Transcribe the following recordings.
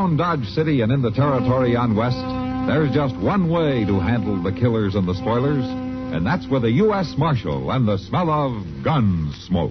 around Dodge City and in the territory on West, there's just one way to handle the killers and the spoilers, and that's with a U.S. Marshal and the smell of gun smoke.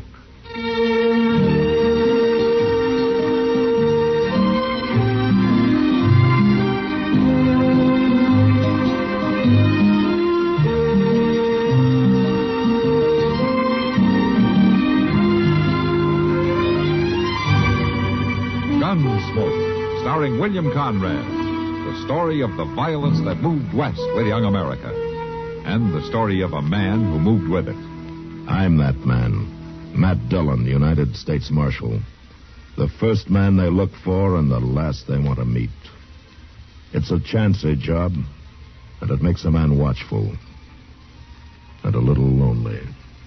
Gunsmoke, starring William Conrad. The story of the violence that moved west with young America. And the story of a man who moved with it. I'm that man. Matt Dillon, United States Marshal. The first man they look for and the last they want to meet. It's a chancy job, and it makes a man watchful. And a little lonely.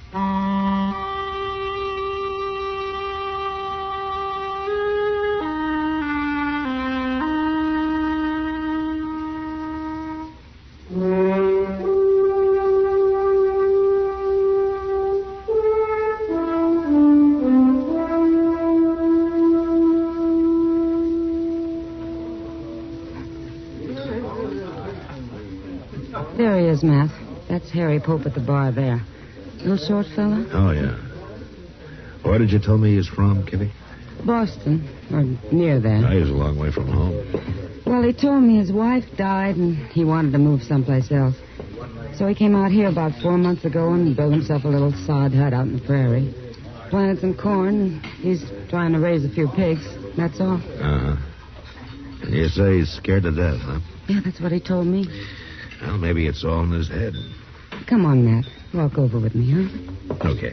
There he is, Matt. That's Harry Pope at the bar there. Little short fella? Oh, yeah. Where did you tell me he's from, Kitty? Boston, or near there. Oh, he's a long way from home. Well, he told me his wife died and he wanted to move someplace else. So he came out here about 4 months ago and built himself a little sod hut out in the prairie. Planted some corn, and he's trying to raise a few pigs. That's all. Uh-huh. And you say he's scared to death, huh? Yeah, that's what he told me. Well, maybe it's all in his head. Come on, Matt. Walk over with me, huh? Okay.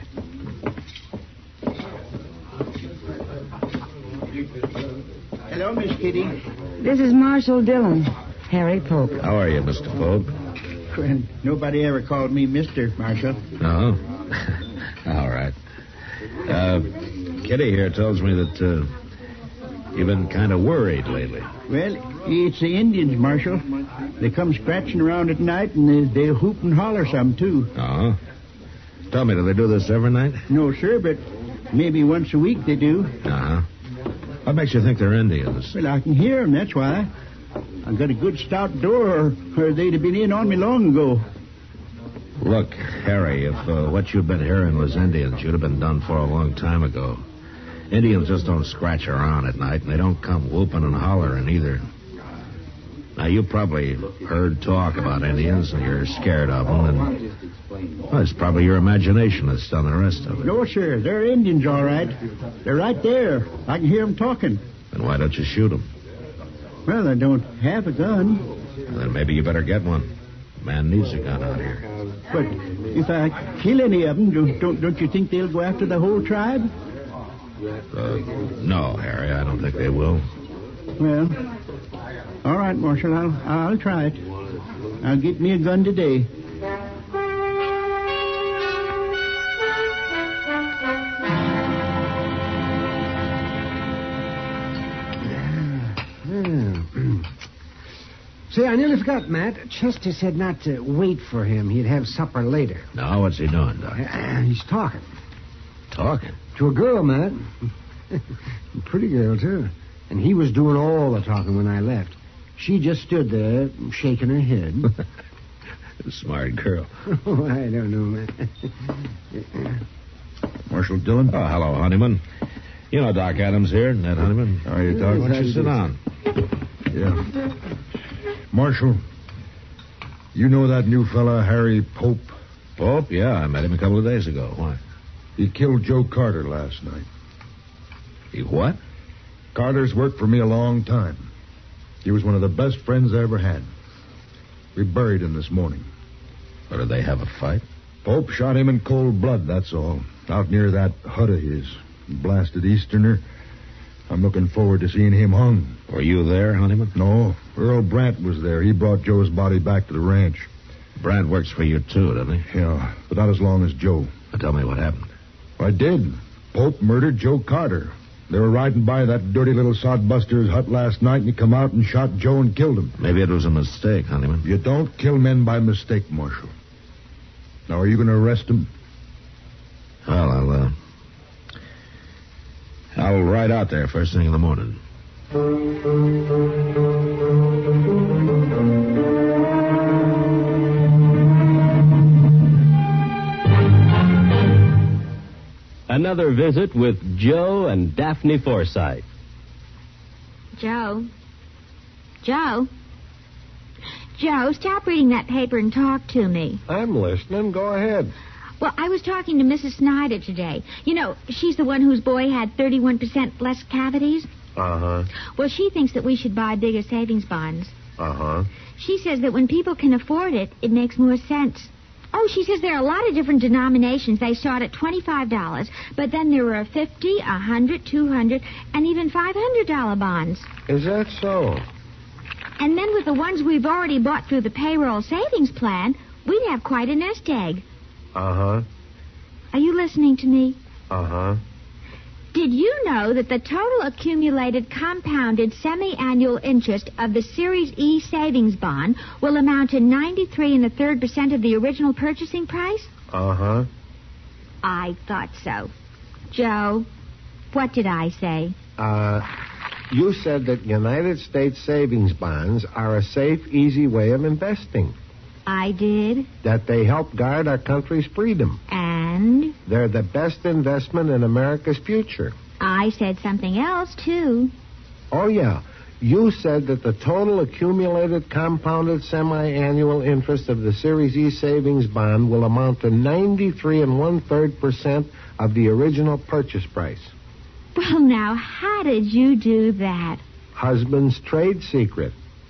Hello, Miss Kitty. This is Marshal Dillon, Harry Pope. How are you, Mr. Pope? Well, nobody ever called me Mr. Marshal. No? All right. Kitty here tells me that you've been kind of worried lately. Well, it's the Indians, Marshal. They come scratching around at night, and they hoop and holler some, too. Oh? Tell me, do they do this every night? No, sir, but maybe once a week they do. Uh-huh. What makes you think they're Indians? Well, I can hear them, that's why. I've got a good stout door, or they'd have been in on me long ago. Look, Harry, if what you've been hearing was Indians, you'd have been done for a long time ago. Indians just don't scratch around at night, and they don't come whooping and hollering either. Now, you probably heard talk about Indians, and you're scared of them, and well, it's probably your imagination that's done the rest of it. No, sir, they're Indians, all right. They're right there. I can hear them talking. Then why don't you shoot them? Well, I don't have a gun. Then maybe you better get one. A man needs a gun out here. But if I kill any of them, don't you think they'll go after the whole tribe? No, Harry, I don't think they will. Well, all right, Marshal, I'll try it. I'll get me a gun today. Say, I nearly forgot, Matt. Chester said not to wait for him. He'd have supper later. Now, what's he doing, Doc? He's talking. Talking? To a girl, Matt. Pretty girl, too. And he was doing all the talking when I left. She just stood there, shaking her head. Smart girl. Oh, I don't know, Matt. Marshal Dillon? Oh, hello, Honeyman. You know Doc Adams here, Ned Honeyman. How are you, Doc? Why don't you sit down? Yeah. Marshal, you know that new fella, Harry Pope? Pope? Yeah, I met him a couple of days ago. Why? He killed Joe Carter last night. He what? Carter's worked for me a long time. He was one of the best friends I ever had. We buried him this morning. Or did they have a fight? Pope shot him in cold blood, that's all. Out near that hut of his. Blasted Easterner. I'm looking forward to seeing him hung. Were you there, Honeyman? No. Earl Brandt was there. He brought Joe's body back to the ranch. Brandt works for you, too, doesn't he? Yeah, but not as long as Joe. Now tell me what happened. I did. Pope murdered Joe Carter. They were riding by that dirty little sodbuster's hut last night, and he come out and shot Joe and killed him. Maybe it was a mistake, Honeyman. You don't kill men by mistake, Marshal. Now, are you going to arrest him? Well, I'll ride out there first thing in the morning. Another visit with Joe and Daphne Forsythe. Joe? Joe, stop reading that paper and talk to me. I'm listening. Go ahead. Well, I was talking to Mrs. Snyder today. You know, she's the one whose boy had 31% less cavities. Uh-huh. Well, she thinks that we should buy bigger savings bonds. Uh-huh. She says that when people can afford it, it makes more sense. Oh, she says there are a lot of different denominations. They start at $25, but then there are $50, $100, $200, and even $500 bonds. Is that so? And then with the ones we've already bought through the payroll savings plan, we'd have quite a nest egg. Uh-huh. Are you listening to me? Uh-huh. Did you know that the total accumulated compounded semi-annual interest of the Series E savings bond will amount to 93 1/3% of the original purchasing price? Uh-huh. I thought so. Joe, what did I say? You said that United States savings bonds are a safe, easy way of investing. I did. That they help guard our country's freedom. And? They're the best investment in America's future. I said something else, too. Oh, yeah. You said that the total accumulated compounded semi-annual interest of the Series E savings bond will amount to 93 1/3% of the original purchase price. Well, now, how did you do that? Husband's trade secret.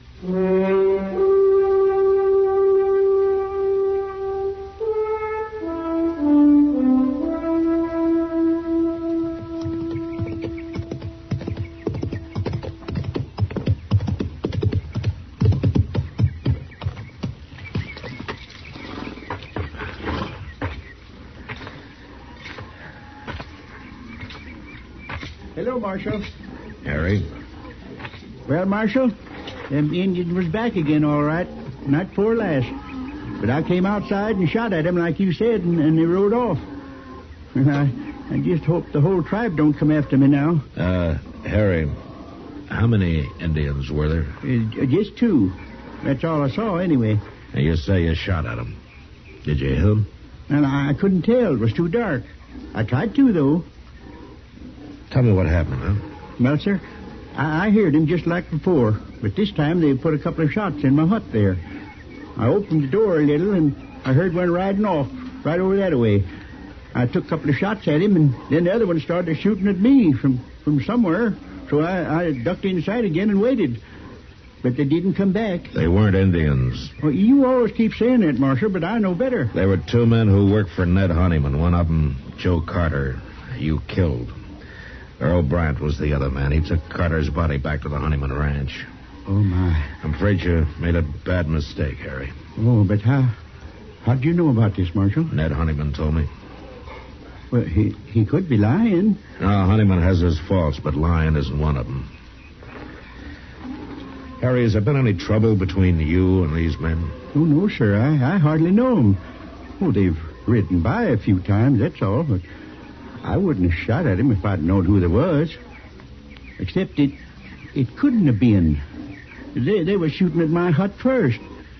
Hello, Marshal. Harry? Well, Marshal, them Indians was back again, all right. Night before last. But I came outside and shot at them like you said, and they rode off. And I just hope the whole tribe don't come after me now. Harry, how many Indians were there? Just 2. That's all I saw, anyway. Now, you say you shot at them. Did you hit them? And I couldn't tell. It was too dark. I tried to, though. Tell me what happened, huh? Well, sir, I heard him just like before, but this time they put a couple of shots in my hut there. I opened the door a little, and I heard one riding off right over that way. I took a couple of shots at him, and then the other one started shooting at me from somewhere, so I ducked inside again and waited. But they didn't come back. They weren't Indians. Well, you always keep saying that, Marshal, but I know better. They were 2 men who worked for Ned Honeyman. One of them, Joe Carter, you killed. Earl Brandt was the other man. He took Carter's body back to the Honeyman Ranch. Oh, my. I'm afraid you made a bad mistake, Harry. Oh, but how'd you know about this, Marshal? Ned Honeyman told me. Well, he could be lying. No, Honeyman has his faults, but lying isn't one of them. Harry, has there been any trouble between you and these men? Oh, no, sir. I hardly know them. Oh, they've ridden by a few times, that's all, but I wouldn't have shot at him if I'd known who there was. Except it couldn't have been. They were shooting at my hut first.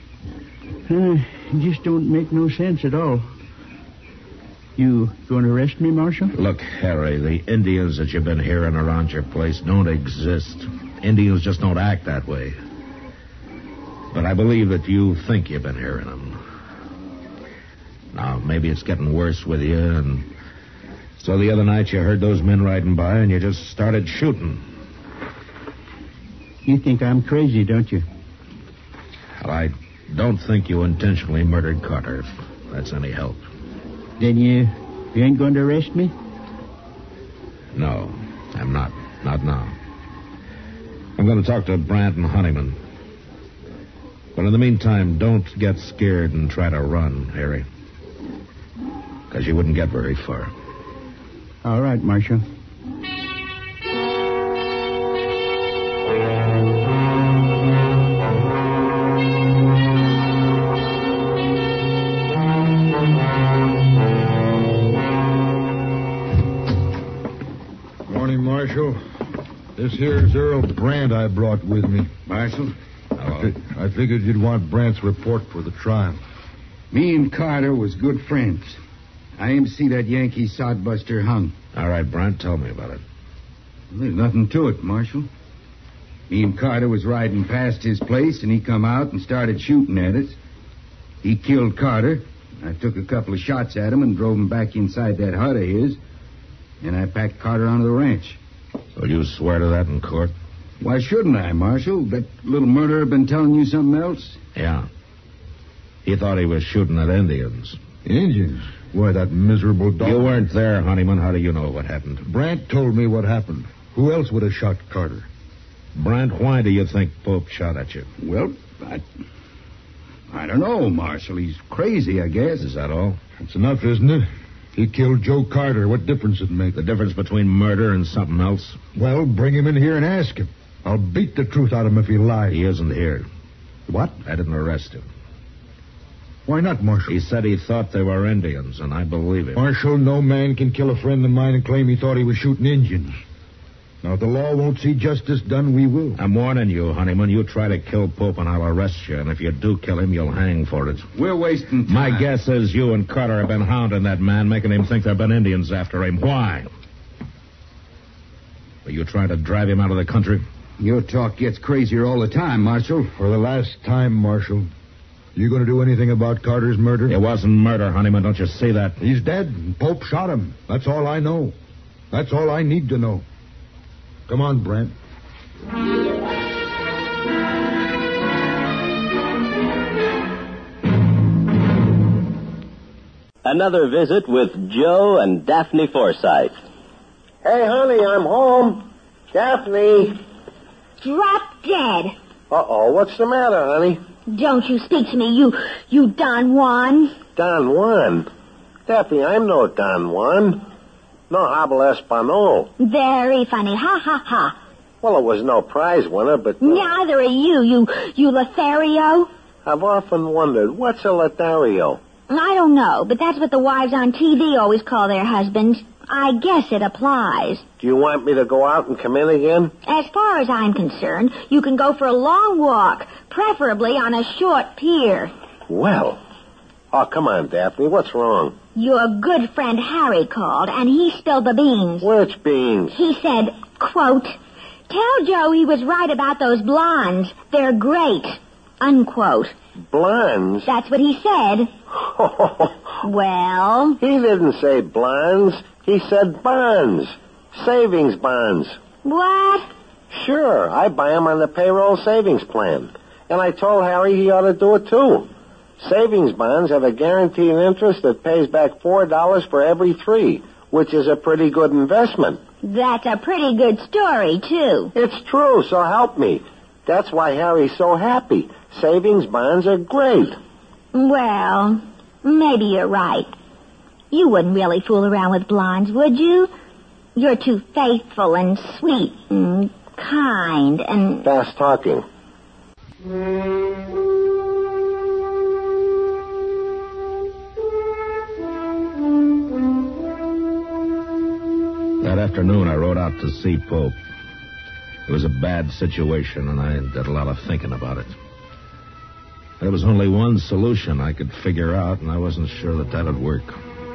It just don't make no sense at all. You going to arrest me, Marshal? Look, Harry, the Indians that you've been hearing around your place don't exist. Indians just don't act that way. But I believe that you think you've been hearing them. Now, maybe it's getting worse with you, and so the other night you heard those men riding by and you just started shooting. You think I'm crazy, don't you? Well, I don't think you intentionally murdered Carter, if that's any help. Then you ain't going to arrest me? No, I'm not. Not now. I'm going to talk to Brandt and Honeyman. But in the meantime, don't get scared and try to run, Harry. Because you wouldn't get very far. All right, Marshal. This here's Earl Brandt I brought with me. Marshal? I figured you'd want Brandt's report for the trial. Me and Carter was good friends. I aim to see that Yankee sodbuster hung. All right, Brandt, tell me about it. Well, there's nothing to it, Marshal. Me and Carter was riding past his place, and he come out and started shooting at us. He killed Carter. I took a couple of shots at him and drove him back inside that hut of his. And I packed Carter onto the ranch. So you swear to that in court? Why shouldn't I, Marshal? That little murderer been telling you something else? Yeah. He thought he was shooting at Indians. Indians? Why, that miserable dog... You weren't there, Honeyman. How do you know what happened? Brandt told me what happened. Who else would have shot Carter? Brandt, why do you think Pope shot at you? Well, I don't know, Marshal. He's crazy, I guess. Is that all? That's enough, isn't it? He killed Joe Carter. What difference does it make? The difference between murder and something else? Well, bring him in here and ask him. I'll beat the truth out of him if he lies. He isn't here. What? I didn't arrest him. Why not, Marshal? He said he thought they were Indians, and I believe him. Marshal, no man can kill a friend of mine and claim he thought he was shooting Indians. Now, if the law won't see justice done, we will. I'm warning you, Honeyman. You try to kill Pope, and I'll arrest you. And if you do kill him, you'll hang for it. We're wasting time. My guess is you and Carter have been hounding that man, making him think there have been Indians after him. Why? Are you trying to drive him out of the country? Your talk gets crazier all the time, Marshal. For the last time, Marshal. You going to do anything about Carter's murder? It wasn't murder, Honeyman. Don't you see that? He's dead. And Pope shot him. That's all I know. That's all I need to know. Come on, Brent. Another visit with Joe and Daphne Forsythe. Hey, honey, I'm home. Daphne. Drop dead. Uh-oh, what's the matter, honey? Don't you speak to me, you Don Juan. Don Juan? Daphne, I'm no Don Juan. No habla español. Very funny. Ha, ha, ha. Well, it was no prize winner, but... Neither are you Lothario. I've often wondered, what's a Lothario? I don't know, but that's what the wives on TV always call their husbands. I guess it applies. Do you want me to go out and come in again? As far as I'm concerned, you can go for a long walk, preferably on a short pier. Well. Oh, come on, Daphne. What's wrong? Your good friend Harry called, and he spilled the beans. Which beans? He said, quote, "Tell Joe he was right about those blondes. They're great." Unquote. Blondes? That's what he said. Well? He didn't say blondes. He said bonds. Savings bonds. What? Sure. I buy them on the payroll savings plan. And I told Harry he ought to do it, too. Savings bonds have a guaranteed interest that pays back $4 for every 3, which is a pretty good investment. That's a pretty good story, too. It's true, so help me. That's why Harry's so happy. Savings bonds are great. Well, maybe you're right. You wouldn't really fool around with blondes, would you? You're too faithful and sweet and kind and... Fast talking. That afternoon, I rode out to see Pope. It was a bad situation, and I did a lot of thinking about it. There was only one solution I could figure out, and I wasn't sure that would work.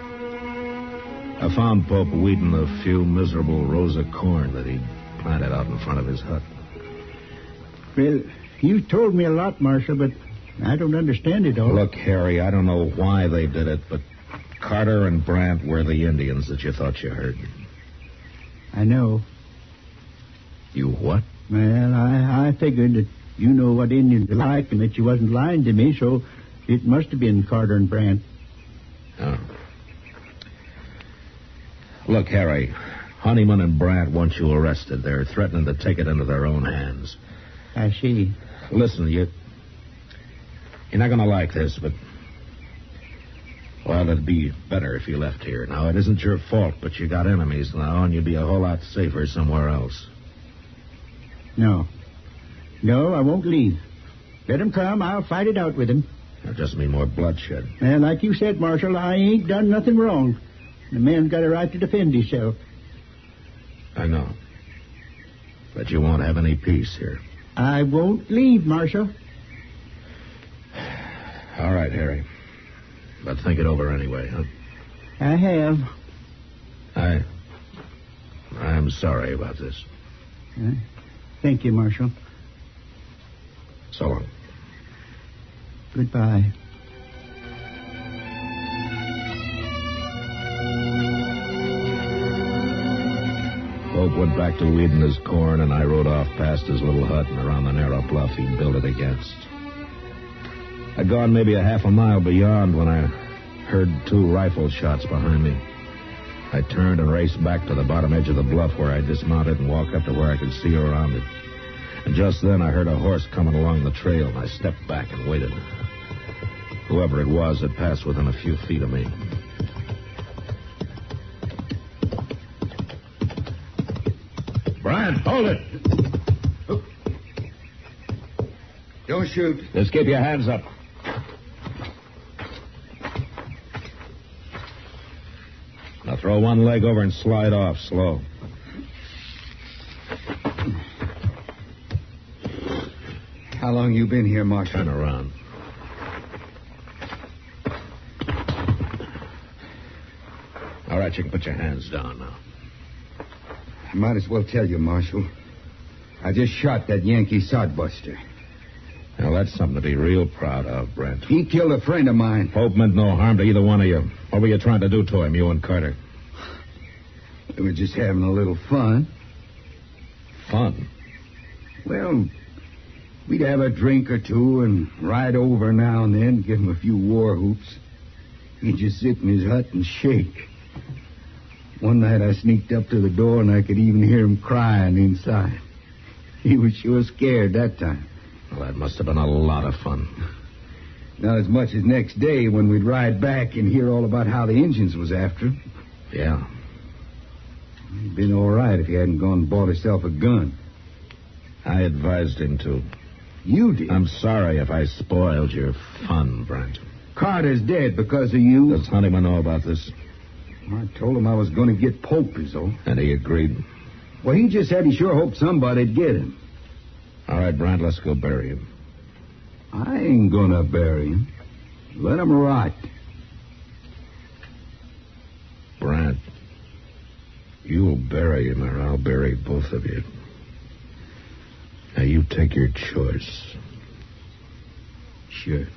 I found Pope weeding a few miserable rows of corn that he'd planted out in front of his hut. Well, you told me a lot, Marshal, but I don't understand it all. Look, Harry, I don't know why they did it, but Carter and Brandt were the Indians that you thought you heard. I know. You what? Well, I figured that you know what Indians are like and that you wasn't lying to me, so it must have been Carter and Brandt. Oh. Look, Harry, Honeyman and Brandt want you arrested. They're threatening to take it into their own hands. I see. Listen, you're not going to like this, but... Well, it'd be better if you left here. Now, it isn't your fault, but you got enemies now, and you'd be a whole lot safer somewhere else. No, I won't leave. Let him come. I'll fight it out with him. That'll just mean more bloodshed. And like you said, Marshal, I ain't done nothing wrong. The man's got a right to defend himself. I know. But you won't have any peace here. I won't leave, Marshal. All right, Harry. But think it over anyway, huh? I have. I'm sorry about this. Thank you, Marshal. So long. Goodbye. Pope went back to weeding his corn, and I rode off past his little hut and around the narrow bluff he'd built it against. I'd gone maybe a half a mile beyond when I heard 2 rifle shots behind me. I turned and raced back to the bottom edge of the bluff where I dismounted and walked up to where I could see around it. And just then I heard a horse coming along the trail, and I stepped back and waited. Whoever it was had passed within a few feet of me. Brant, hold it! Don't shoot. Just keep your hands up. Now throw one leg over and slide off slow. How long you been here, Marshal? Turn around. All right, you can put your hands down now. I might as well tell you, Marshal. I just shot that Yankee sodbuster. Now, that's something to be real proud of, Brent. He killed a friend of mine. Pope meant no harm to either one of you. What were you trying to do to him, you and Carter? We were just having a little fun. Fun? Well, we'd have a drink or two and ride over now and then, give him a few war whoops. He'd just sit in his hut and shake. One night I sneaked up to the door and I could even hear him crying inside. He was sure scared that time. Well, that must have been a lot of fun. Not as much as next day when we'd ride back and hear all about how the Injuns was after him. Yeah. He'd been all right if he hadn't gone and bought himself a gun. I advised him to. You did? I'm sorry if I spoiled your fun, Brent. Carter's dead because of you. Does Honeyman know about this? I told him I was going to get Pope, is all. And he agreed? Well, he just said he sure hoped somebody'd get him. All right, Brent, let's go bury him. I ain't gonna bury him. Let him rot. Brent, you'll bury him or I'll bury both of you. Now, you take your choice. Sure.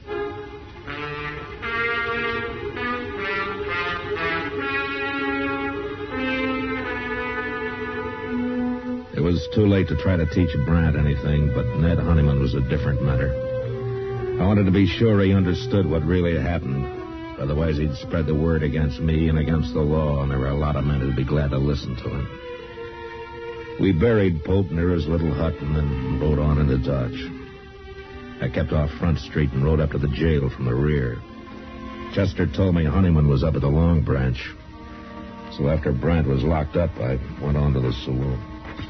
It was too late to try to teach Brant anything, but Ned Honeyman was a different matter. I wanted to be sure he understood what really happened. Otherwise, he'd spread the word against me and against the law, and there were a lot of men who'd be glad to listen to him. We buried Pope near his little hut and then rode on into Dodge. I kept off Front Street and rode up to the jail from the rear. Chester told me Honeyman was up at the Long Branch. So after Brant was locked up, I went on to the saloon.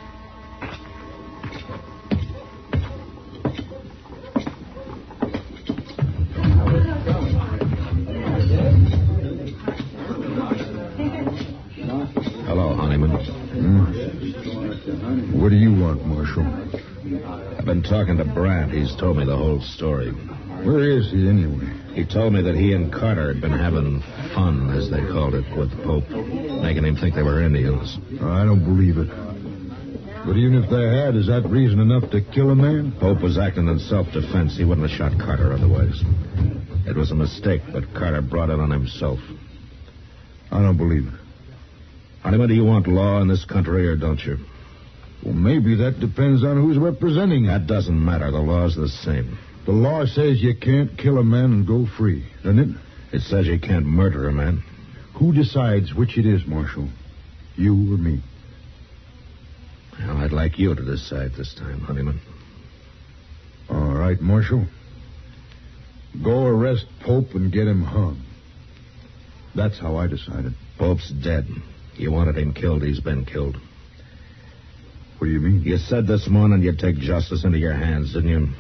Hello, Honeyman. What do you want, Marshal? I've been talking to Brant. He's told me the whole story. Where is he, anyway? He told me that he and Carter had been having fun, as they called it, with Pope, making him think they were Indians. I don't believe it. But even if they had, is that reason enough to kill a man? Pope was acting in self-defense. He wouldn't have shot Carter otherwise. It was a mistake, but Carter brought it on himself. I don't believe it. Honeyman, do you want law in this country or don't you? Well, maybe that depends on who's representing it. That doesn't matter. The law's the same. The law says you can't kill a man and go free, doesn't it? It says you can't murder a man. Who decides which it is, Marshal? You or me? Well, I'd like you to decide this time, Honeyman. All right, Marshal. Go arrest Pope and get him hung. That's how I decided. Pope's dead. You wanted him killed. He's been killed. What do you mean? You said this morning you'd take justice into your hands, didn't you?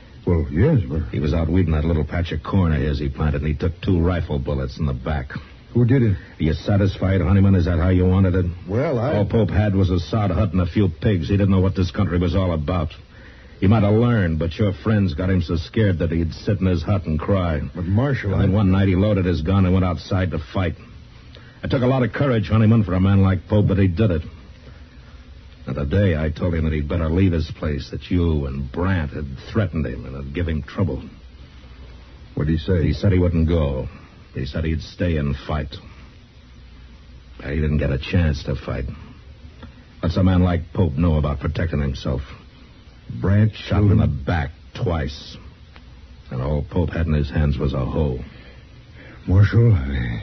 Well, yes, but... He was out weeding that little patch of corn of his he planted, and he took 2 rifle bullets in the back. Who did it? Are you satisfied, Honeyman? Is that how you wanted it? Well, All Pope had was a sod hut and a few pigs. He didn't know what this country was all about. He might have learned, but your friends got him so scared that he'd sit in his hut and cry. But, Marshal, And then one night he loaded his gun and went outside to fight. It took a lot of courage, Honeyman, for a man like Pope, but he did it. And the day I told him that he'd better leave his place, that you and Brant had threatened him and had given him trouble. What'd he say? He said he wouldn't go. He said he'd stay and fight. He didn't get a chance to fight. What's a man like Pope know about protecting himself? Brant Shot him in the back twice. And all Pope had in his hands was a hoe. Marshal,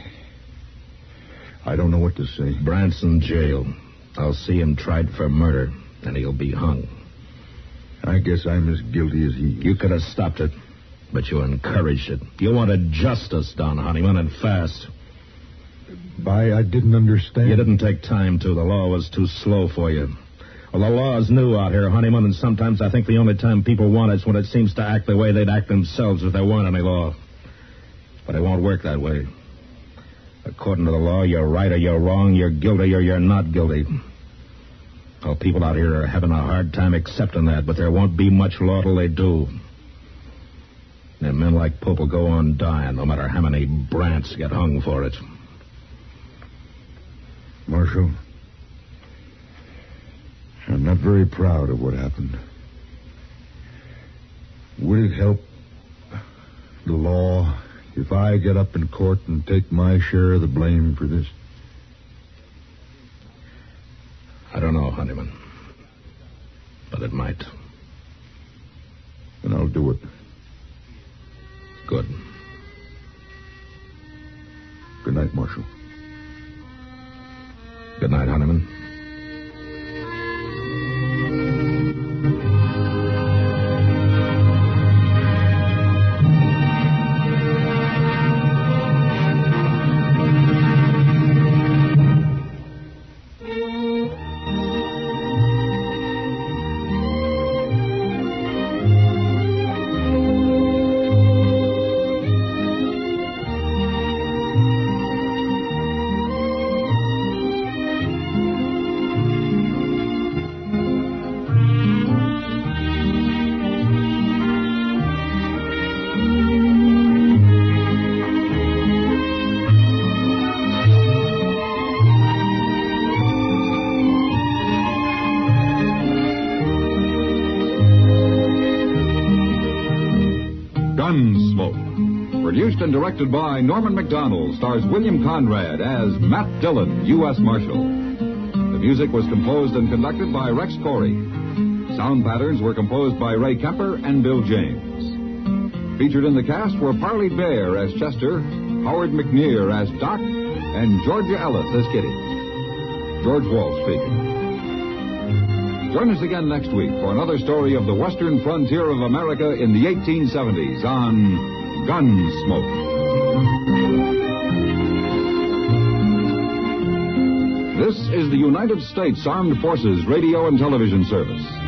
I don't know what to say. Brant's in jail. I'll see him tried for murder, and he'll be hung. I guess I'm as guilty as he is. You could have stopped it, but you encouraged it. You wanted justice done, Honeyman, and fast. I didn't understand. You didn't take time to. The law was too slow for you. Well, the law is new out here, Honeyman, and sometimes I think the only time people want it's when it seems to act the way they'd act themselves if there weren't any law. But it won't work that way. According to the law, you're right or you're wrong, you're guilty or you're not guilty. Well, people out here are having a hard time accepting that, but there won't be much law till they do. And men like Pope will go on dying, no matter how many Brants get hung for it. Marshal, I'm not very proud of what happened. Would it help the law if I get up in court and take my share of the blame for this? I don't know, Honeyman. But it might. Then I'll do it. Good. Good night, Marshal. Good night, Honeyman. Gunsmoke. Produced and directed by Norman Macdonald, stars William Conrad as Matt Dillon, U.S. Marshal. The music was composed and conducted by Rex Corey. Sound patterns were composed by Ray Kemper and Bill James. Featured in the cast were Parley Bear as Chester, Howard McNear as Doc, and Georgia Ellis as Kitty. George Walsh speaking. Join us again next week for another story of the western frontier of America in the 1870s on Gunsmoke. This is the United States Armed Forces Radio and Television Service.